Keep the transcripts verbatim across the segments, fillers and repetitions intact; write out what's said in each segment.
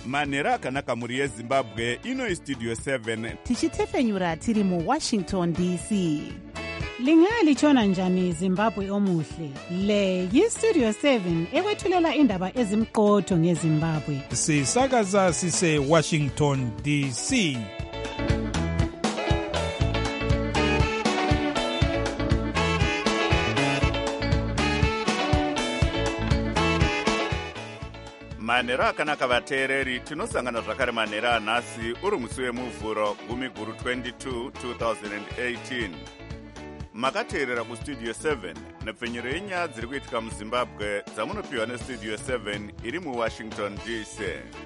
manhero akanaka mhuri yezimbabwe. Ino istudio seven tichitefenyura tiri muwashington D C. Lingalitshona njani Zimbabwe omuhle? Le yistudio seven ekwethulela indaba ezimqotho ngeZimbabwe. Sisakaza sise Washington D C. manhero akanaka vateereri, tinosangana zvakare manhero anhasi uri musi wemuvhuro gumi guru twenty-two twenty eighteen. Makateerera kustudio seven nepfenyero yenyaya dziri kuitika muzimbabwe dzamunopiwa nestudio seven iri muwashington D C.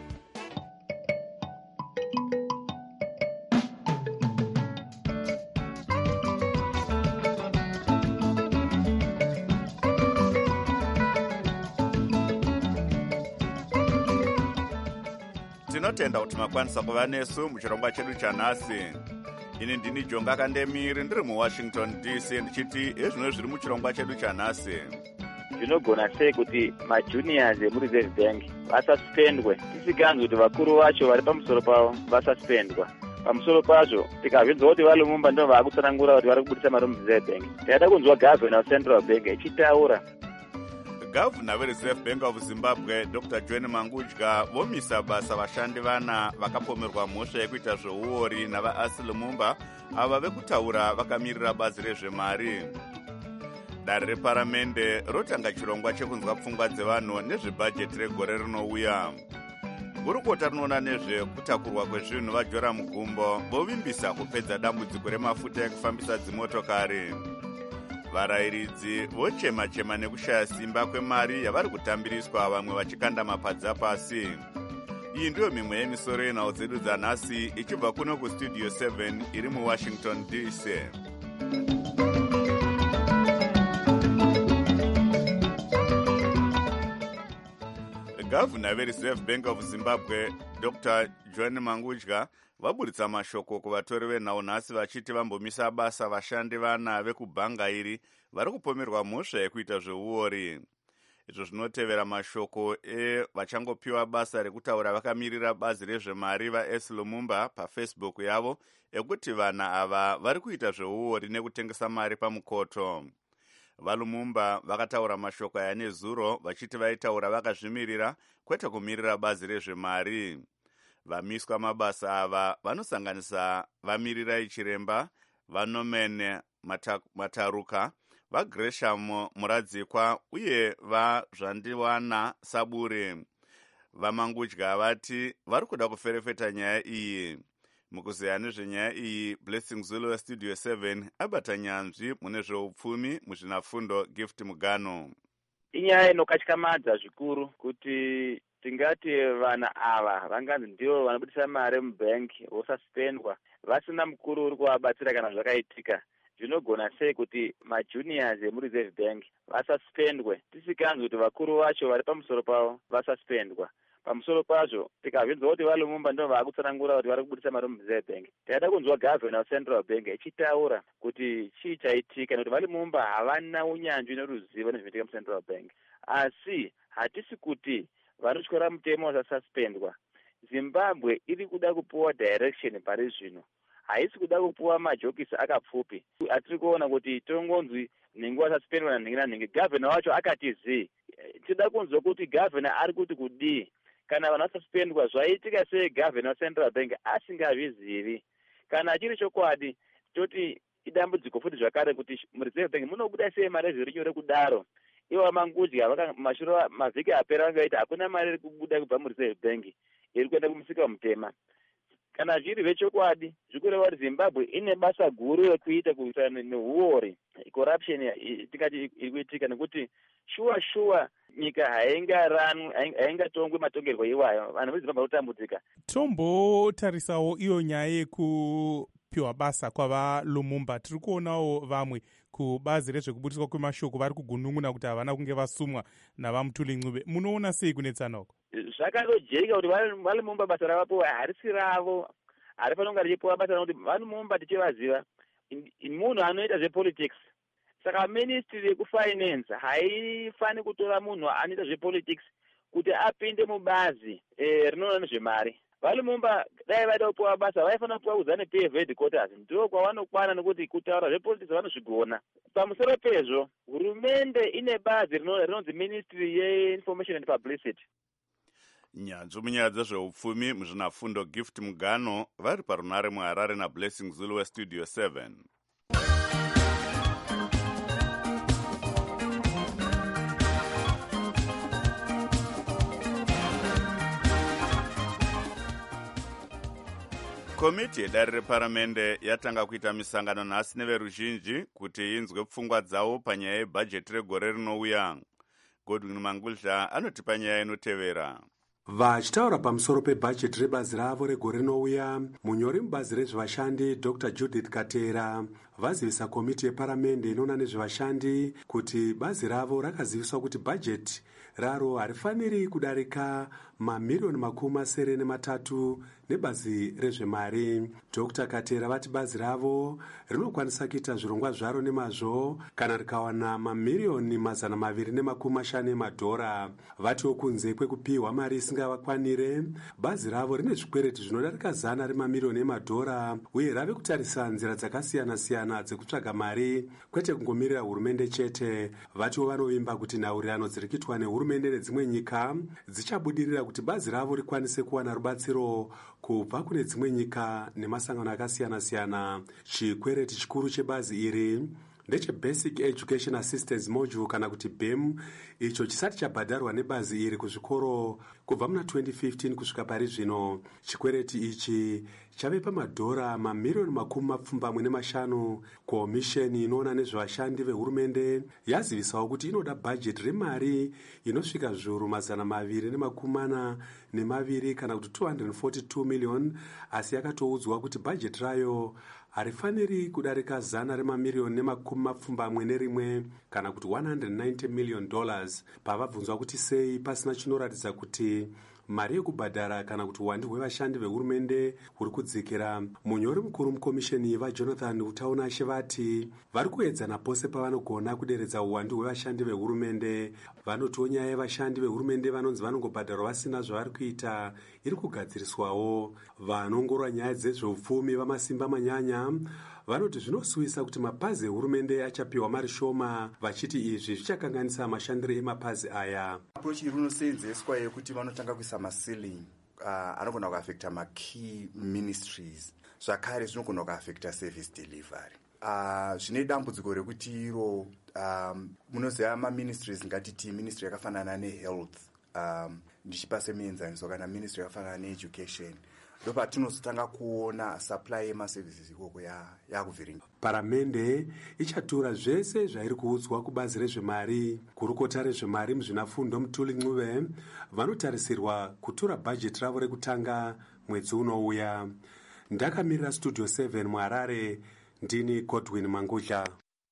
tinotenda kuti makwanisa kuva nesu muchirongwa chedu chanhasi. Ini ndini Jonga Kandemiri ndiri muwashington D C ndichiti ezvino zviri muchirongwa chedu chanhasi. Zvinogona sei kuti majuniors emureserve bank vasaspendwe tisikanzwi kuti vakuru vacho vari pamusoro pavo vasaspendwa. Pamusoro pazvo tikabvunzwa kuti vari Lumumba ndo vaakutsanangura kuti vari kubudisa mari mureserve bank. Taida kunzwa governor wecentral bank echitaura. Gavana vereserve bank of Zimbabwe Doctor John Mangudya vomisa basa vashandi vana vakapomerwa mhosva yekuita zveuori navaasi Lumumba ava vekutaura vakamirira bazi rezvemari. Dare reparamende rotanga chirongwa chekunzwa pfungwa dzevanhu nezvebhajeti regore rinouya. Gurukota rinoona nezvekutakurwa kwezvinhu vajora mugumbo vovimbisa kupedza dambudziko remafuta ekufambisa dzimotokari. Varayiridzi vochema-chema nekushaya simba kwemari yavari kutambiriswa, vamwe vachikanda mapadza pasi. Iyi ndiyo mimwe yemisoro yenhau dzedu dzanhasi ichibva kuno kustudio seven iri muwashington D C. Gavana vereserve bank of Zimbabwe Doctor John Mangudya vaburitsa mashoko kuvatori venhau nhasi vachiti vambomisa basa vashandi vana vekubhanga iri vari kupomerwa mhosva yekuita zveuori. Izvo zvinotevera mashoko evachangopiwa basa rekutaura vakamirira bazi rezvemari vaS Lumumba pafacebook yavo ekuti vana ava vari kuita zveuori nekutengesa mari pamukoto. VaLumumba vakataura mashoko aya nezuro vachiti vaitaura vakazvimirira kwete kumirira bazi rezvemari. Vamiswa mabasa ava vanosanganisa Vamirirai Chiremba, Vanomene Mataruka, vaGresham Muradzikwa uye vaZvandiwana Sabure. Vamangudya vati vari kuda kuferefeta nyaya iyi. Mukuzeya nezvenyaya iyi, Blessing Zulu westudio seven abata nyanzvi mune zveupfumi muzvinafundo Gift Mugano. Inyaya inokatyamadza zvikuru kuti tingati vana ava vanganzi ndivo vanobudisa mari mubank vosaspendwa vasina mukuru uri kuvabatsira kana zvakaitika. Zvinogona sei kuti majuniors emureserve bank vasaspendwe tisikanzwi kuti vakuru vacho vari pamusoro pavo vasaspendwa. Pamusoro pazvo tikabvunzwa kuti vari Lumumba ndo vaakutsanangura kuti vari kubudisa mari mureserve bank. Taida kunzwa governor wecentral bank echitaura kuti chii chaitika nekuti vari Lumumba havana unyanzvi neruzivo nezvinoitika mucentral bank. Asi hatisi kuti vanotyora mutemo wasasuspendwa. Zimbabwe iri kuda kupuwa direction pari zvino. Haisi kuda kupuwa majokisi akapfupi. Atiri kuona kuti tongonzwi nhingi wasasuspendwa nanhingi nanhingi. Governor wacho akati zi. Tida kunzwa kuti governor ari kuti kudii. Kana vanhu vasasuspendwa zvaitika sei governor wecentral bank asingazvizivi. Kana achiri chokwadi toti idambudziko futi zvakare kuti mureserve bank munobuda sei mari zviri nyore kudaro. Ivo Mangudya mashure mavhiki apera vangaita hakuna mari iri kubuda kubva mureserve bank iri kuenda kumusika mutema. Kana zviri vechokwadi zvikureva kuti Zimbabwe ine basa guru rekuita kuitana neuori corruption tikati iri kuitika nekuti shuwa shuwa nyika haingaranwi haingatongwe matongerwo iwayo vanhu veZimbabwe vanotambudzika. Tombotarisawo iyo nyaya yekupiwa basa kwava Lumumba. Tiri kuonawo vamwe kubazi rezvekubudiswa kwemashoko vari kugunun'una kuti havana kunge vasumwa navaMutuli Ncube. Munoona sei kunetsana uko? Zvakandojeka kuti vari Lumumba basa ravapiwa harisi ravo. Hari panonga richipiwa basa nokuti vari Lumumba tichivaziva munhu anoita zvepolitics. Saka ministry yekufinance haifani kutora munhu anoita zvepolitics kuti apinde mubazi e, rinoona nezvemari. VaLumumba dai vaida kupiwa basa vaifanira kupiwa kudza nePay headquarters, ndiko kwavanokwana nekuti kutaura zvepolitiki vanozvigona. Pamusoro pezvo, hurumende ine bazi rinonzi Ministry yeInformation and Publicity. Nyanzvi munyaya dzezveupfumi muzvinafundo Gift Mugano vari parunare muHarare naBlessing Zulu weStudio seven. Komiti yedare reparamende yatanga kuita misangano nhasi neveruzhinji kuti inzwe pfungwa dzavo panyaya yebhajeti regore rinouya. Godwin Mangudla anotipa nyaya inotevera. Vachitaura pamusoro pebhajeti rebazi ravo regore rinouya, munyori mubazi rezvevashandi Doctor Judith Katera vazivisa komiti yeparamende inoona nezvevashandi kuti bazi ravo rakaziviswa kuti bhajeti raro harifaniri kudarika mamiliyoni makumi masere nematatu nebazi rezvemari. Doctor Katera vati bazi ravo rinokwanisa kuita zvirongwa zvaro nemazvo kana rikawana mamiliyoni mazana maviri nemakumi mashanu emadhora. Vatiwo kunze kwekupiwa mari isingavakwanire, bazi ravo rine zvikwereti zvinodarika zana remamiliyoni emadhora uye rave kutarisa nzira dzakasiyana siyana dzekutsvaga mari, kwete kungomirira hurumende chete. Vatiwo vanovimba kuti nhaurirano dziri kuitwa nehurumende nedzimwe nyika dzichabudirira kuti bazi ravo rikwanise kuwana rubatsiro kubva kune dzimwe nyika nemasangano akasiyana siyana. Chikwereti chikuru chebazi iri ndeche Basic Education Assistance Module kana kuti B E M, icho chisati chabhadharwa nebazi iri kuzvikoro kubva muna twenty fifteen kusvika pari zvino. Chikwereti ichi chave pamadhora mamiliyoni makumi mapfumbamwe nemashanu. Komisheni inoona nezvevashandi vehurumende yazivisawo kuti inoda bhajeti remari inosvika zviuru mazana maviri nemakumi mana nemaviri kana kuti two hundred forty-two million, asi yakatoudzwa kuti bhajeti rayo harifaniri kudarika zana remamiliyoni nemakumi mapfumbamwe nerimwe kana kuti one hundred ninety million dollars. Pavabvunzwa kuti sei pasina chinoratidza kuti mari yekubhadhara kana kuti uwandu hwevashandi vehurumende huri kudzikira, munyori mukuru mukomisheni vaJonathan Utaunashe vati vari kuedzana pose pavanogona kuderedza uwandu hwevashandi vehurumende. Vanotiwo nyaya yevashandi vehurumende vanonzi vanongobhadharwa vasina zvavari kuita iri kugadziriswawo. Vanongorora nyaya dzezveupfumi vamasimba manyanya vanoti zvinosuvisa kuti mapazi ehurumende achapiwa mari shoma, vachiti izvi zvichakanganisa mashandiro emapazi aya. Approach inoseenzeswa yekuti vanotanga kuisa maceiling uh, anogona kuaffecta makey ministries, zvakare zvinogona kuaffecta service delivery. Uh, zvine dambudziko rekuti iro um, munoziva maministries ngatiti ministry yakafanana nehealth, um, ndichipa semuenzaniso kana ministry yakafanana needucation, ndopatinozotanga kuona supply yemaservices ikoko yakuvhiringa. Paramende ichatura zvese zvairi kuudzwa kubazi rezvemari. Kurukota rezvemari muzvinafundo Mutuli Ncube vanotarisirwa kutura bhajeti ravo rekutanga mwedzi unouya. Ndakamirira Studio seven muHarare, ndini Godwin Mangudla.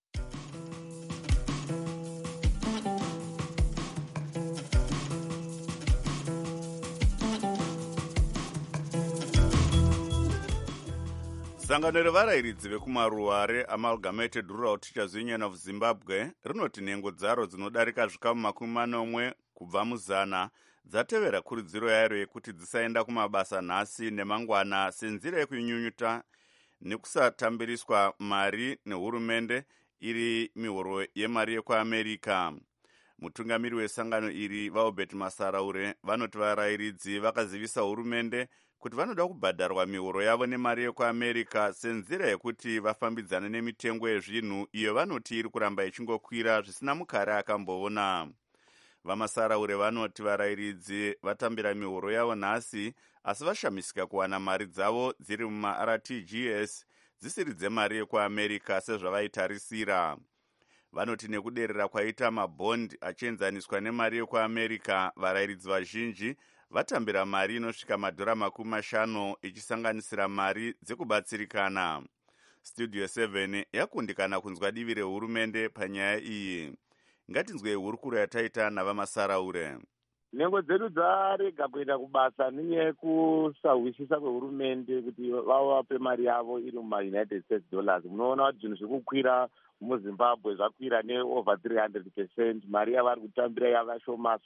Sangano revarayiridzi vekumaruware Amalgamated Rural Teachers Union of Zimbabwe rinoti nhengo dzaro dzinodarika zvikamu makumi manomwe kubva muzana dzatevera kurudziro yairo yekuti dzisaenda kumabasa nhasi nemangwana senzira yekunyunyuta nekusatambiriswa mari nehurumende iri mihoro yemari yekuAmerika. Mutungamiri wesangano iri vaObert Masaraure vanoti varayiridzi vakazivisa hurumende kuti vanoda kubhadharwa mihoro yavo nemari yekuAmerika senzira yekuti vafambidzane nemitengo yezvinhu iyo vanoti iri kuramba ichingokwira zvisina mukare akamboona. Vamasaraure vanoti varayiridzi vatambira mihoro yavo nhasi asi vashamisika kuwana mari dzavo dziri muma-R T G S dzisiri dzemari yekuAmerika sezvavaitarisira. Vanoti nekuderera kwaita mabhondi achienzaniswa nemari yekuAmerika, varayiridzi vazhinji vatambira mari inosvika madhora makumi mashanu ichisanganisira mari dzekubatsirikana. Studio seven yakundikana kunzwa divi rehurumende panyaya iyi. Ngatinzwe hurukuro yataita navamasaraure. Nhengo dzedu dzarega kuenda kubasa nenyaya yekusawisisa kwehurumende kuti vavape mari yavo iri muma-United States dollars. Munoona kuti zvinhu zvikukwira muZimbabwe zvakwira neover three hundred percent. Mari yavari kutambira yavashomasa,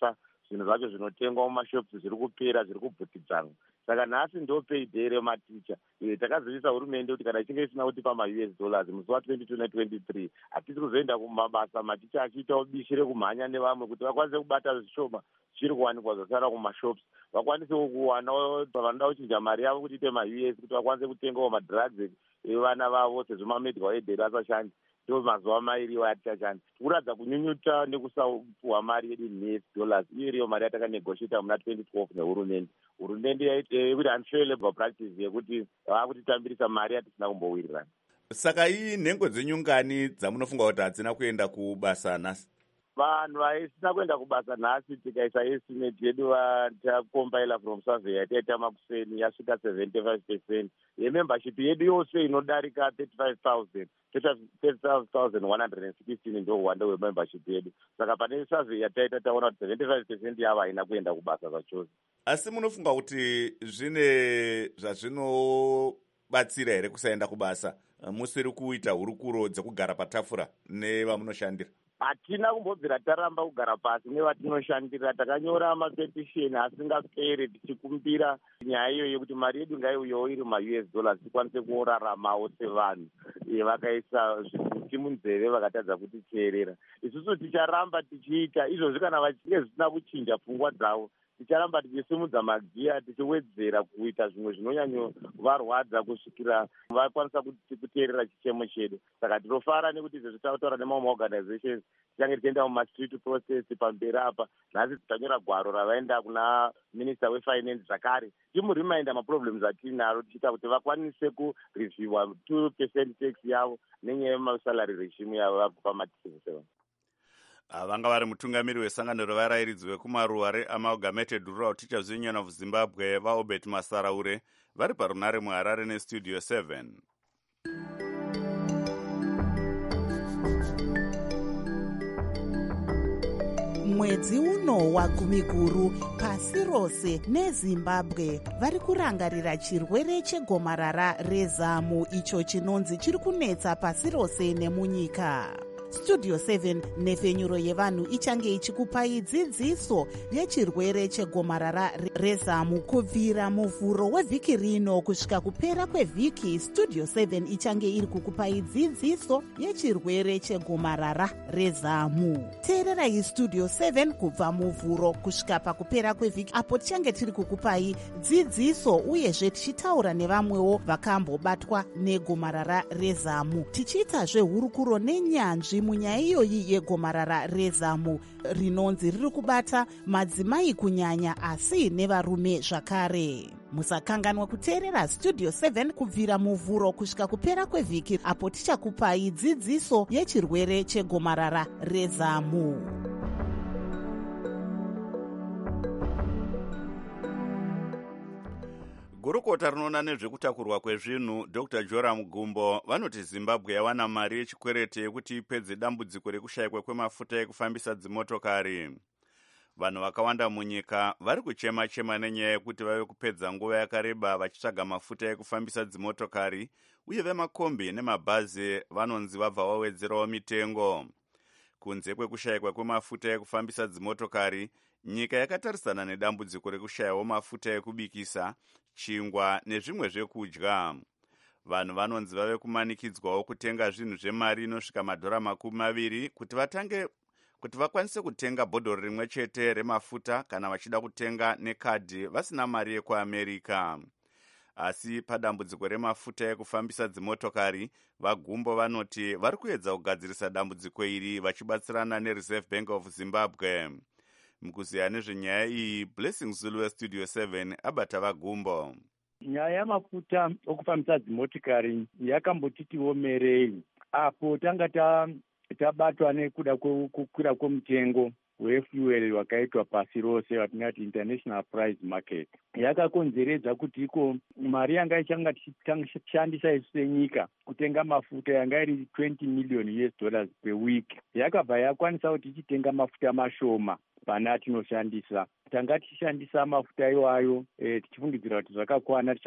zvinhu zvacho zvinotengwa mumashops zviri kupera, zviri kubvutidzana. Saka nhasi ndo payday rematicha. Takazivisa hurumende kuti kana ichinge isina kutipa ma-U S dollars musi wa-twenty-two ne-twenty-three hatisi kuzoenda kumabasa maticha achiita ubishi rekumhanya nevamwe kuti vakwanise kubata zvishoma zviri kuwanikwa zvasara kumashops, vakwanisewo kuwanawo vanoda kuchinja mari yavo kuti ite ma-U S kuti vakwanise kutengawo madrugs evana vavo sezvo mamedical aid asashandi. Ndo mazuva mairi atichashandi. Kuradza kunyunyuta nekusapuwa mari yedu ne-U S dollars. Iyo iriyo mari yatakanegoshiata muna twenty twelve nehurumende. Hurumende yaiti kuti unfair labor practice yekuti vakutitambirisa mari yatisina kumbowirirana. Saka iyi nhengo dzenyu ngani dzamunofunga kuti hadzina kuenda kubasa nhasi? Vanhu vaisina kuenda kubasa nhasi tikaisa estimate yedu vatakombaila from survey yataita makuseni yasvika seventy-five percent yemembership yedu yose inodarika thirty-five thousand thirty-five thousand one hundred sixteen ndo uwanda hwemembership yedu. Saka pane survey yataita taona kuti seventy-five percent yavo haina kuenda kubasa zvachose. Asi munofunga kuti zvine zvazvinobatsira here kusaenda kubasa musiri kuita hurukuro dzekugara patafura nevamunoshandira? Hatina kumbobvira taramba kugara pasi nevatinoshandira. Takanyora mapetisheni asingaperi tichikumbira nyaya iyo yekuti mari yedu ngaiuyewo iri ma-U S dollars tikwanise kuraramawo sevanhu. Vakaisa zvikuti munzeve vakatadza kutiteerera. Isusu ticharamba tichiita izvozvi kana vachinge zvisina kuchinja pfungwa dzavo. Ticharamba tichisimudza magiya tichiwedzera kuita zvimwe zvinonyanyovarwadza kusvikira vakwanisa kuteerera chichemo chedu. Saka tinofara nekuti izvezvi tautaura nemamwe organizations tichange tichienda mumastreet process pamberi apa. Nhasi titanyora gwaro ravaenda kuna minister wefinance zvakare timurimainda maproblems atinaro tichiita kuti vakwanise kureviewa two percent tax yavo nenyaya yemasalary regime yavo vakupa matichese. Vanga vari mutungamiri wesangano revarairidzi vekumaruwa reamalgamated rural teachers union of Zimbabwe vaobert Masaraure vari parunare muHarare nestudio seven. Mwedzi uno wagumi guru pasi rose neZimbabwe vari kurangarira chirwere chegomarara rezamu icho chinonzi chiri kunetsa pasi rose nemunyika. Studio seven nefenyuro yevanhu ichange ichikupai dzidziso yechirwere chegomarara rezamu kubvira muvhuro wevhiki rino kusvika kupera kwevhiki. Studio seven ichange iri kukupai dzidziso yechirwere chegomarara rezamu. Teererai Studio seven kubva muvhuro kusvika pakupera kwevhiki apo tichange tiri kukupai dzidziso uyezve tichitaura nevamwewo vakambobatwa negomarara rezamu, tichiitazve hurukuro nenyanzvi munyaya iyoyi yegomarara rezamu rinonzi riri kubata madzimai kunyanya asi nevarume zvakare. Musakanganwa kuteerera Studio seven kubvira muvhuro kusvika kupera kwevhiki apo tichakupai dzidziso yechirwere chegomarara rezamu. Gurukota rinoona nezvekutakurwa kwezvinhu Doctor Joram Gumbo vanoti Zimbabwe yawana mari yechikwereti yekuti ipedze dambudziko rekushayikwa kwemafuta ekufambisa dzimotokari. Vanhu vakawanda munyika vari kuchema-chema nenyaya yekuti vave kupedza nguva yakareba vachitsvaga mafuta ekufambisa dzimotokari uye vemakombi nemabhazi vanonzi vabva vawedzerawo mitengo. Kunze kwekushayikwa kwemafuta ekufambisa dzimotokari, nyika yakatarisana nedambudziko rekushayawo mafuta ekubikisa, chingwa nezvimwe zvekudya. Vanhu vanonzi vave kumanikidzwawo kutenga zvinhu zvemari inosvika madhora makumi maviri kuti vatange kuti vakwanise kutenga bhodhoro rimwe chete remafuta kana vachida kutenga nekadhi vasina mari yekuAmerica. Asi padambudziko remafuta ekufambisa dzimotokari, vaGumbo vanoti vari kuedza kugadzirisa dambudziko iri vachibatsirana neReserve Bank of Zimbabwe. Mukuziya nezvenyaya iyi, Blessing Zulu weStudio seven abata vaGumbo. Nyaya yamafuta okufambisa dzimotokari yakambotitiwo merei apo tanga tabatwa nekuda kukwira kwemutengo wefuel wakaitwa pasi rose watingati international price market. Yakakonzeredza kuti iko mari yanga ichanga tichishandisa isu senyika kutenga mafuta yanga iri twenty million U S dollars per week yakabva yakwanisa kuti tichitenga mafuta mashoma pane atinoshandisa. Tanga tichishandisa mafuta iwayo e, tichifungidzira kuti zvakakwana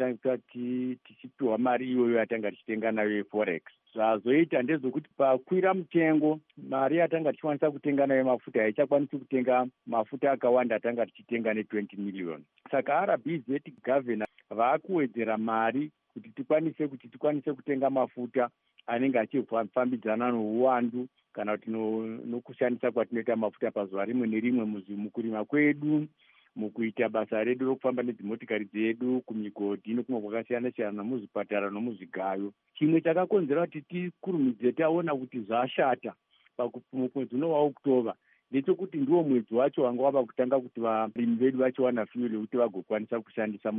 tichipiwa mari iyoyo yatanga tichitenga nayo yeforex. Zvazoita ndezvokuti pakwira mutengo mari yatanga tichikwanisa kutenga nayo mafuta haichakwanisi kutenga mafuta akawanda atanga tichitenga ne20 million. Saka R B Z governor vaakuwedzera mari kuti tikwanise kuti tikwanise kutenga mafuta anenge achifambidzana nouwandu kana kuti nokushandisa kwatinoita mafuta pazuva rimwe nerimwe mukurima kwedu, mukuita basa redu rokufamba nedzimotikari dzedu kumigodhi nokumwe kwakasiyana siyana nomuzvipatara nomuzvigayo. Chimwe chakakonzera kuti tikurumidze taona kuti zvashata mwedzi uno waOktoba ndechekuti ndiwo mwedzi wacho wanga wava kutanga kuti varimi vedu vachiwana fuel yekuti vagokwanisa kushandisa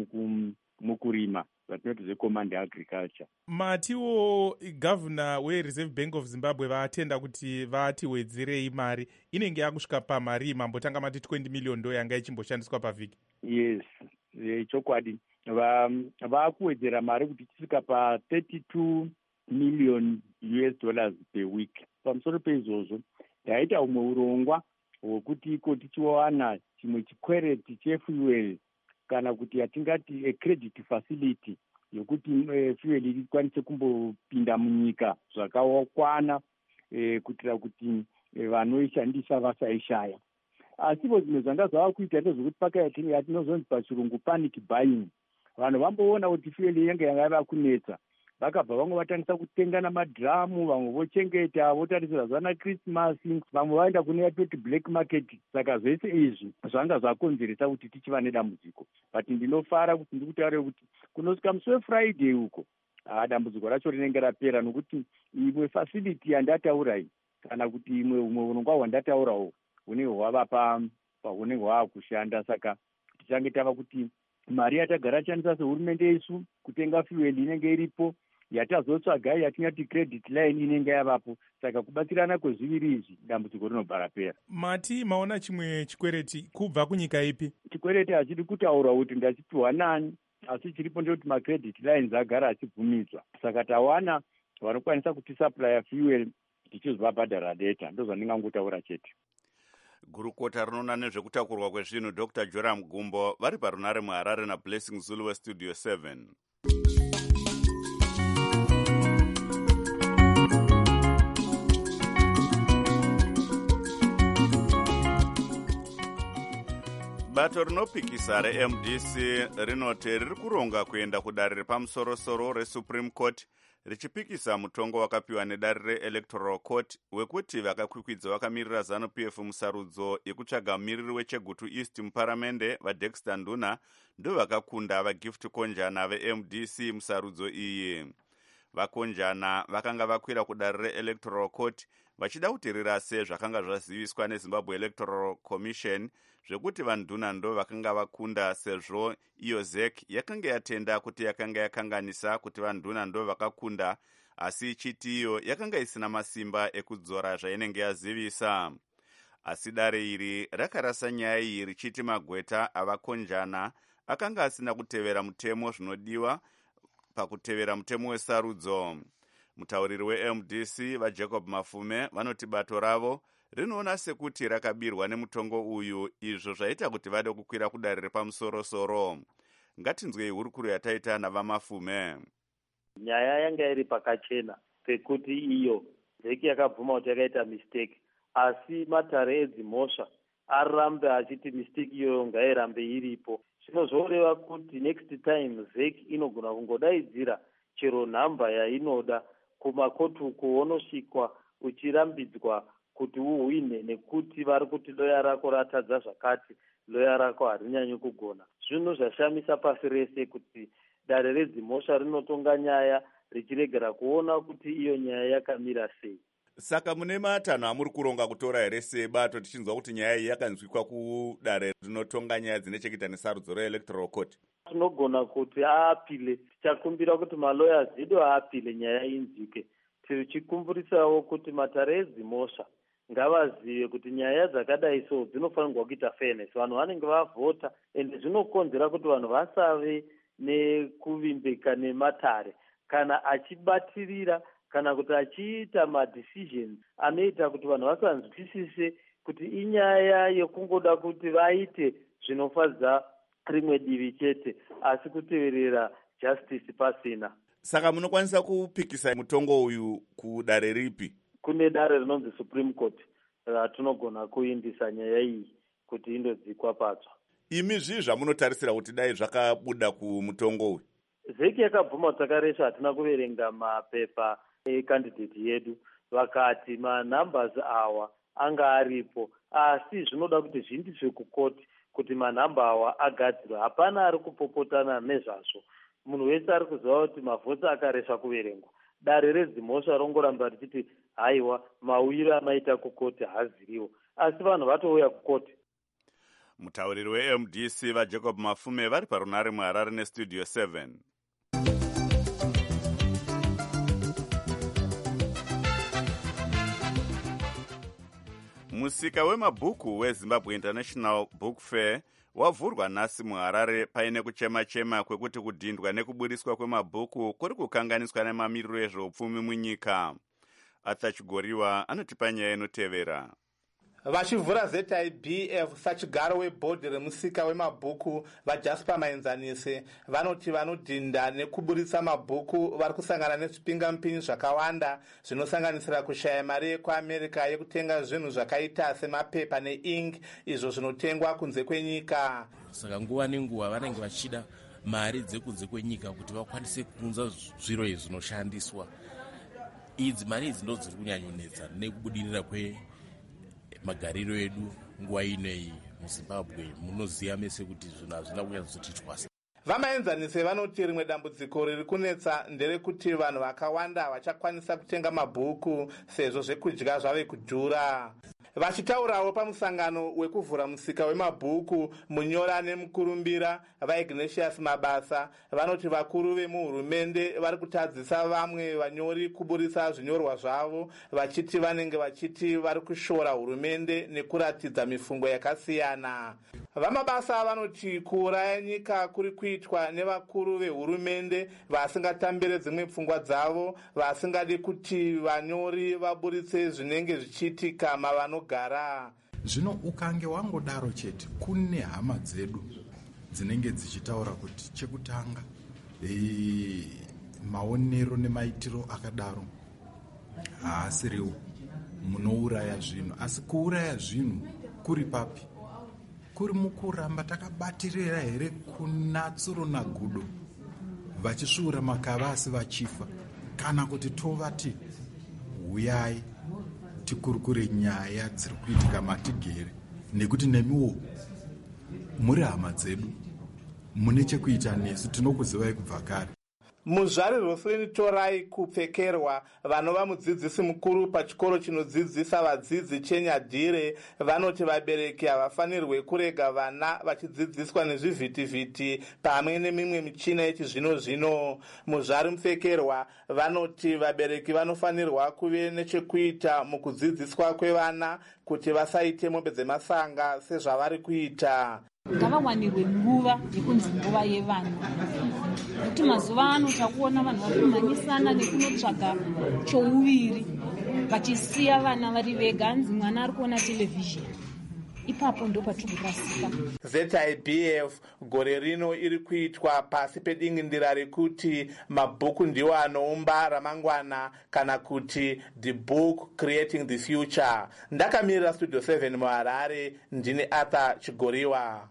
mukurima vatinoti zvecommand agriculture. Matiwo governor weReserve Bank of Zimbabwe vaatenda kuti vatiwedzerei mari inenge yakusvika pamari mambotanga mati twenty million ndo yanga ichimboshandiswa pavhiki. Yes, chokwadi vaakuwedzera mari kuti tichisvika pa thirty-two million U S dollars per week. Pamusoro peizvozvo taita umwe urongwa hwekuti iko tichiwana chimwe chikwereti chefuel kana kuti yatingati a credit facility yokuti e, fuel ikwanise kumbopinda munyika zvakakwana e, kuitira kuti e, vanoishandisa vasaishaya. Asipo zvimwe zvanga zvava kuita ndezvokuti pakaiti yatinozonzi pachirungu panic buying. Vanhu vamboona kuti fuel yanga yanga yava kunetsa vakabva vamwe vatangisa kutengana madhiramu, vamwe vochengeta votarisira zvana Krismasi, vamwe vaenda kune yatoti black market. Saka zvese izvi zvanga zvakonzeresa kuti tichiva nedambudziko. But ndinofara kuti ndikutaure kuti kunosvika musi weFriday uko ah dambudziko racho rinenge rapera, nokuti imwe facility yandataura iyi kana kuti imwe umwe urongwa hwandataurawo hunenge hwava pa hunenge hwava kushanda. Saka tichange tava kuti mari yatagara tichandisa sehurumende yesu kutenga fuel inenge iripo, yatazotsvaga yatingati credit line inenge yavapo. Saka kubatsirana kwezviviri izvi dambudziko rinobva rapera. Mati maona chimwe chikwereti kubva kunyika ipi? Chikwereti hachidi kutaura kuti ndachipiwa nani, asi chiripo ndekuti macredit lines agara achibvumidzwa. Saka tawana vanokwanisa kuti supply fuel tichizovabhadhara data. Ndozvandingangotaura chete. Gurukota rinoona nezvekutakurwa kwezvinhu Doctor Joram Gumbo vari parunare muHarare naBlessing Zulu weStudio seven. Bato rinopikisa reM D C rinoti riri kuronga kuenda kudare repamusoro-soro reSupreme Court richipikisa mutongo wakapiwa nedare reElectoral Court wekuti vakakwikwidzwa vakamirira ZANU-P F musarudzo yekutsvaga mumiriri weChegutu East muparamende vaDexter Nduna ndo vakakunda vaGift Konjana veM D C musarudzo iyi. Vakonjana vakanga vakwira kudare reElectoral Court vachida kutirira sezvakanga zvaziviswa neZimbabwe Electoral Commission zvekuti vaNduna ndo vakanga vakunda sezvo iyo Z E C yakanga yatenda kuti yakanga yakanganisa kuti vaNduna ndo vakakunda, asi ichiti iyo yakanga isina masimba ekudzora zvainenge yazivisa. Asi dare iri rakarasa nyaya iyi richiti magweta avakonjana akanga asina kutevera mutemo zvinodiwa pakutevera mutemo wesarudzo. Mutauriri weM D C vaJacob Mafume vanoti bato ravo rinoona sekuti rakabirwa nemutongo uyu, izvo zvaita kuti vade kukwira kudare repamusoro-soro. Ngatinzwei hurukuru yataita navaMafume. Nyaya yanga iri pakachena pekuti iyo zeki yakabvuma kuti yakaita mistake, asi matare edzimhosva arambe achiti mistake iyo ngairambe iripo. Zvinozoreva kuti next time zeki inogona kungodaidzira chero nhamba yainoda kumakotu kuonosvikwa uchirambidzwa kuti uhwine nekuti vari kuti loya rako ratadza zvakati, loya rako harinyanyi kugona. Zvinhu zvashamisa pasi rese kuti dare redzimhosva rinotonga nyaya richiregera kuona kuti iyo nyaya yakamira sei. Saka mune matanho amuri kuronga kutora here sebato tichinzwa kuti nyaya iyi yakanzwikwa kudare rinotonga nyaya dzine chekuita nesarudzo reElectoral Court? Tinogona kuti aapile, tichakumbira kuti maloya edu aapile nyaya inzwike. Tichikumburisawo kuti matare edzimhosva ngavazive kuti nyaya dzakadai so dzinofanirwa kuita fairness. Vanhu vanenge vavhota ende zvinokonzera kuti vanhu vasave nekuvimbika nematare kana achibatirira kana kuti achiita madecisions anoita kuti vanhu vasanzwisise kuti inyaya yekungoda kuti vaite zvinofadza rimwe divi chete asi kuteverera justice pasina. Saka munokwanisa kupikisa mutongo uyu kudare ripi? Kune dare rinonzi Supreme Court ratinogona kuindisa nyaya iyi kuti indodzikwa patsva. Imi zvii zvamunotarisira kuti dai zvakabuda kumutongo uyu? Vheki yakabvuma kuti takaresha hatina kuverenga mapepa ekandidheti yedu, vakati manumbers awa anga aripo asi zvinoda kuti zviindiswe kukoti kuti manhamba awa agadzirwe. Hapana ari kupopotana nezvazvo. Munhu wese ari kuziva kuti mavhoti akaresha kuverengwa. Dare redzimhosva rongoramba richiti haiwa mauiro amaita kukoti haaziriwo, asi vanhu vatouya kukoti. Mutauriri we-M D C vaJacob Mafume vari parunare muHarare nestudio seven. Musika wemabhuku weZimbabwe International Book Fair wavhurwa nhasi muHarare paine kuchema-chema kwekuti kudhindwa nekuburiswa kwemabhuku kuri kukanganiswa nemamiriro ezveupfumi munyika. Arthur Chigoriwa anotipa nyaya inotevera. Vachivhura Z I B F sachigaro webhodhi remusika wemabhuku vaJasper Maenzanise vanoti vanodhinda nekuburitsa mabhuku vari kusangana nezvipingamupinyi zvakawanda zvinosanganisira kushaya mari yekuAmerica yekutenga zvinhu zvakaita semapepa neink izvo zvinotengwa kunze kwenyika. Saka nguva nenguva vanenge vachida mari dzekunze kwenyika kuti vakwanise kuunza zviro izvi zvinoshandiswa. Idzi mari idzi ndo dziri kunyanyonetsa nekubudirira kwe magariro edu nguva inei muZimbabwe. Munoziva mese kuti zvinhu hazvina kunyadzoti twasa. Vamaenzanise vanoti rimwe dambudziko riri kunetsa nderekuti vanhu vakawanda havachakwanisa kutenga mabhuku sezvo zvekudya zvave kudhura. Vachitaurawo pamusangano wekuvhura musika wemabhuku munyora nemukurumbira vaIgnatius Mabasa vanoti vakuru vemuhurumende vari kutadzisa vamwe vanyori kuburisa zvinyorwa zvavo vachiti vanenge vachiti vari kushora hurumende nekuratidza mifungo yakasiyana. Vamabasa vanoti kuuraya nyika kuri kuitwa nevakuru vehurumende vasingatambire dzimwe pfungwa dzavo, vasingadi kuti vanyori vaburitse zvinenge zvichiitika mavanogara. Zvino ukange wangodaro chete kune hama dzedu dzinenge dzichitaura kuti chekutanga e, maonero nemaitiro akadaro haasiriwo munouraya zvinhu, asi kuuraya zvinhu kuri papi? Kuri mukuramba takabatirira here kuna tsuro nagudo vachisvuura makavasi vachifa, kana kuti tovati huyai tikurukure nyaya dziri kuitika matigere, nekuti nemiwo muri hama dzedu mune chekuita nesu, tinokuzivai kubva kare. Muzvari Roslyn Torai kupfekerwa vanova mudzidzisi mukuru pachikoro chinodzidzisa vadzidzi chenyadhire vanoti vabereki havafanirwe kurega vana vachidzidziswa nezvivhitivhiti pamwe nemimwe michina yechizvino zvino. Muzvari Mupfekerwa vanoti vabereki vanofanirwa kuve nechekuita mukudzidziswa kwevana kuti vasaite mombe dzemasanga sezvavari kuita. Ngavawanirwe nguva yekunzi nguva yevana, nekuti mazuva ano takuona vanhu vari kumhanyisana nekunotsvaga chouviri vachisiya vana vari vega. Hanzi mwana ari kuona televhizheni, ipapo ndo patiri kurasika. Z I B F gore rino iri kuitwa pasi pedingindira rekuti mabhuku ndiwo anoumba ramangwana, kana kuti the book creating the future. Ndakamirira studio seven muHarare, ndine Arthur Chigoriwa.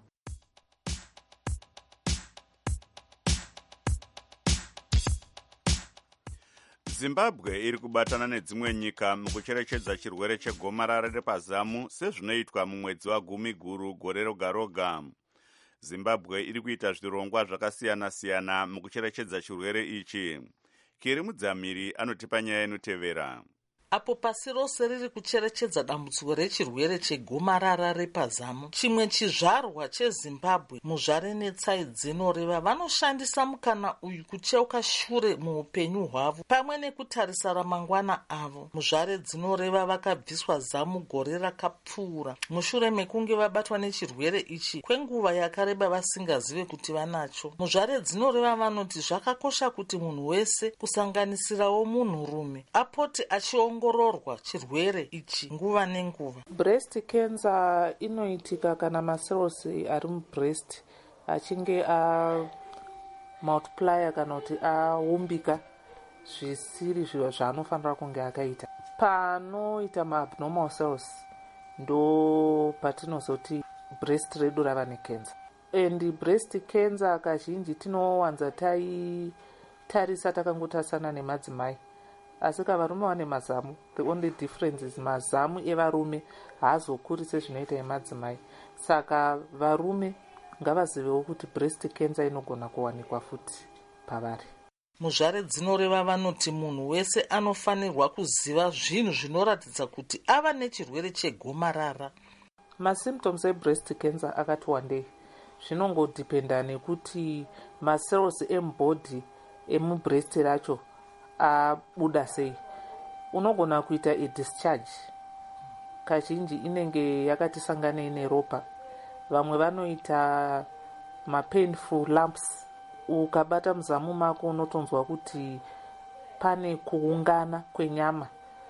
Zimbabwe iri kubatana nedzimwe nyika mukucherechedza chirwere chegomarara repazamu sezvinoitwa mumwedzi wagumi guru gore roga roga. Zimbabwe iri kuita zvirongwa zvakasiyana-siyana mukucherechedza chirwere ichi. Kiri Mudzamiri anotipa nyaya inotevera. Apo pasi rose riri kucherechedza dambudziko rechirwere chegomarara repazamu, chimwe chizvarwa cheZimbabwe, muzvare netsai dzinoreva, vanoshandisa mukana uyu kucheuka shure muupenyu hwavo pamwe nekutarisa ramangwana avo. Muzvare dzinoreva vakabviswa zamu gore rakapfuura mushure mekunge vabatwa nechirwere ichi kwenguva yakareba vasingazive kuti vanacho. Muzvare dzinoreva vanoti zvakakosha kuti munhu wese, kusanganisirawo munhurume, apote achiongorora vachiongororwa chirwere ichi nguva nenguva. Breast cancer inoitika kana macells ari mubreast achinge a multiplier kana kuti aumbika zvisiri zviro zvaanofanira kunge akaita. Panoita maabnormal cells ndo patinozoti breast redu rava necancer. And breast cancer kazhinji tinowanza taitarisa takangotasana nemadzimai, asi kavarume vane mazamu. The only difference is mazamu evarume haazokuri sezvinoita emadzimai. Saka varume ngavazivewo kuti breast cancer inogona kuwanikwa futi pavari. Muzvare dzinoreva vanoti munhu wese anofanirwa kuziva zvinhu zvinoratidza kuti ava nechirwere chegomarara. Masymptoms ebreast cancer akati wandei. Zvinongodhipenda nekuti macells emubhodhi emubreast racho abuda sei. Unogona kuita adischarge, kazhinji inenge yakati sanganei neropa. Vamwe vanoita mapainful lumps. Ukabata muzamu mako unotonzwa kuti pane kuungana kwenyama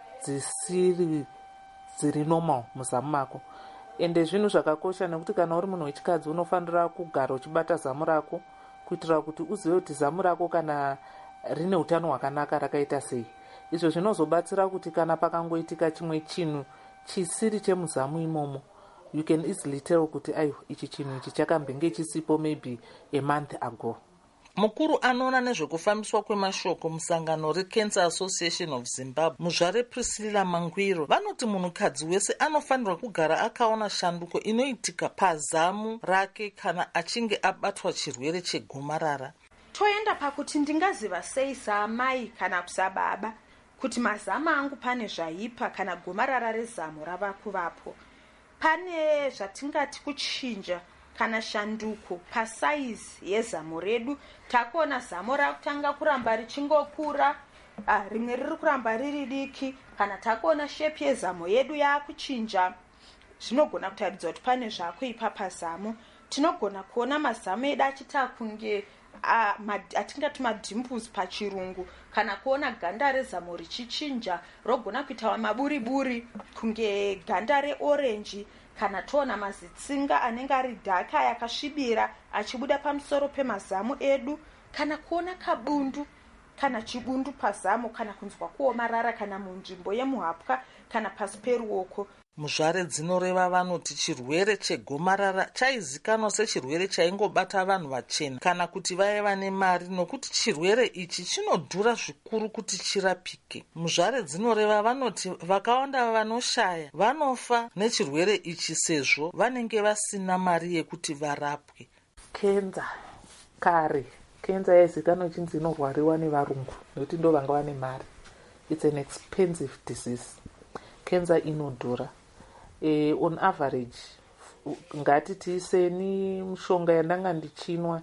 dzisiri dziri normal muzamu mako. Ende zvinhu zvakakosha nekuti kana uri munhu wechikadzi unofanira kugara uchibata zamu rako kuitira kuti uzive kuti zamu rako kana rine utano hwakanaka rakaita sei. Izvo zvinozobatsira kuti kana pakangoitika chimwe chinhu chisiri chemuzamu imomo, you can easily tell kuti ayo ichi chinhu ichi chakambenge chisipo maybe a month ago. Mukuru anoona nezvekufambiswa kwemashoko musangano reCancer Association of Zimbabwe, muzvare Priscilla Mangwiro, vanoti munhukadzi wese anofanirwa kugara akaona shanduko inoitika pazamu rake kana achinge abatwa chirwere chegomarara. Toenda pakuti ndingaziva sei saamai kana kusababa kuti mazamu angu pane zvaipa kana gomarara rezamu rava kuvapo. Pane zvatingati kuchinja kana shanduko pasaizi yezamu redu. Takuona zamu rakutanga kuramba richingokura, ah, rimwe riri kuramba riri diki, kana takuona shepi yezamu yedu yakuchinja. Zvinogona kutaridza kuti pane zvakuipa pazamu. Tinogona kuona mazamu edu achita kunge atingati madimples pachirungu, kana kuona ganda rezamu richichinja rogona kuita maburiburi kunge ganda reorenji, kana toona mazitsinga anenge ari dhaka yakasvibira achibuda pamusoro pemazamu edu, kana kuona kabundu kana chibundu pazamu, kana kunzwa kuomarara kana munzvimbo yemuhapwa kana pasi peruoko. Muzvare dzinoreva vanoti chirwere chegomarara chaizikanwa sechirwere chaingobata vanhu vachena kana kuti vaiva nemari, nokuti chirwere ichi chinodhura zvikuru kuti chirapike. Muzvare dzinoreva vanoti vakawanda vanoshaya vanofa nechirwere ichi sezvo vanenge vasina mari yekuti varapwe. Cancer kare cancer yaizikanwa ichinzi inorwariwa nevarungu nokuti ndo vanga vane mari. It's an expensive disease. Cancer inodhura. Eh, on average ngati tiiseni mishonga yandanga ndichinwa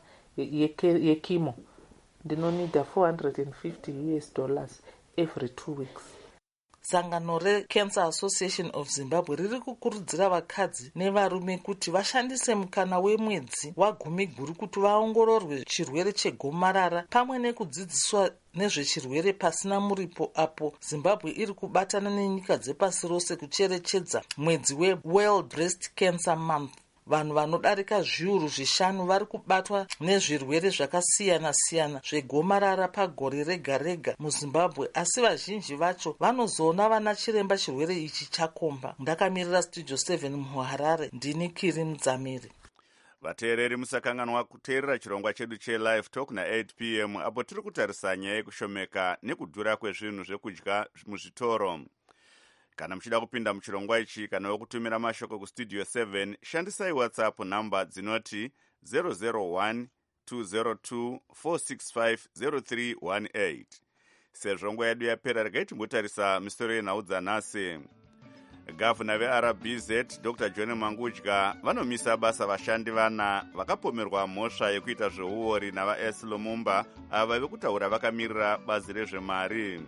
yekimo ndinonida four hundred fifty US dollars every two weeks. Sangano reCancer Association of Zimbabwe riri kukurudzira vakadzi nevarume kuti vashandise mukana wemwedzi wagumi guru kuti vaongororwe chirwere chegomarara pamwe nekudzidziswa nezvechirwere pasina muripo, apo Zimbabwe iri kubatana nenyika dzepasi rose kucherechedza mwedzi weWorld Breast Cancer Month. Vanhu vanodarika zviuru zvishanu vari kubatwa nezvirwere zvakasiyana siyana zvegomarara pagore rega rega muZimbabwe, asi vazhinji vacho vanozoona vana chiremba chirwere ichi chakomba. Ndakamirira Studio seven muHarare, ndini Kiri Mudzamiri. Vateereri musakanganwa kuteerera chirongwa chedu cheLive Talk na eight p m apo tiri kutarisa nyaya yekushomeka nekudhura kwezvinhu zvekudya muzvitoro. Kana muchida kupinda muchirongwa ichi kana wekutumira mashoko kustudio seven, shandisai WhatsApp namba dzinoti zero zero one two zero two four six five zero three one eight. Sezvo nguva yedu yapera, regai timbotarisa misoro yenhau dzanhasi. Gavana veR B Z Doctor John Mangudya vanomisa basa vashandi vana vakapomerwa mhosva yekuita zveuori navaS Lumumba ava vekutaura vakamirira bazi rezvemari.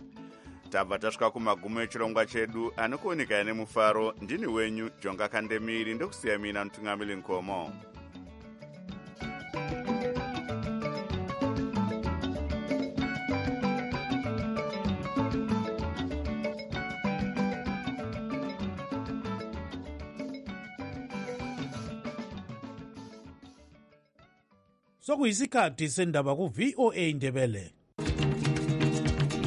Tabva tasvika kumagumo echirongwa chedu, anokuoneka nemufaro. Ndini wenyu Jonga Kandemiri, ndokusiya mina Mutungamiri Nkomo. sokuyisikhathi sendaba ku-V O A Ndebele.